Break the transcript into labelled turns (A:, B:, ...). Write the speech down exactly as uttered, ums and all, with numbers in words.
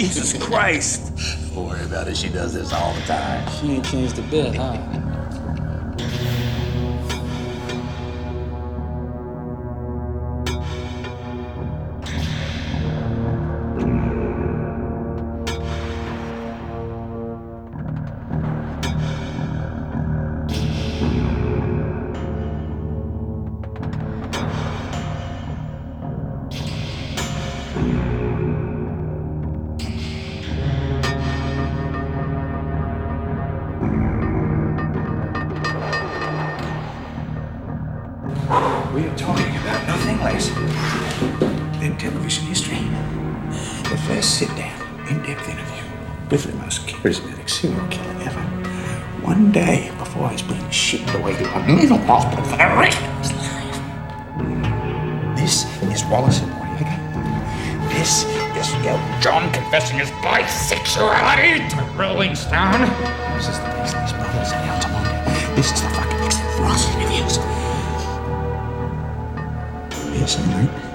A: Jesus Christ.
B: Don't worry about it. She does this all the time.
C: She ain't changed a bit, huh?
B: We are talking about nothing less than television history. The first sit-down, in-depth interview with the most charismatic serial killer ever. One day before he's being shipped away to a mental hospital for the rest of his life. This is Wallace and Noriega. This is Elton John confessing his bisexuality to Rolling Stone. This is the Beasley's Brothers in Altamont. This is the fucking Exit Ross interviews. Yes, mate.